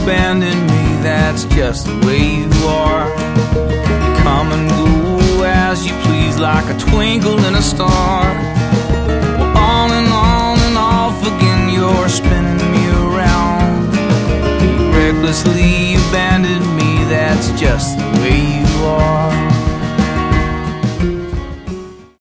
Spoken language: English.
abandon me, that's just the way you are. You come and go as you please, like a twinkle in a star. Well, on and off again, you're spinning me around. You recklessly abandoned me, that's just the way you are.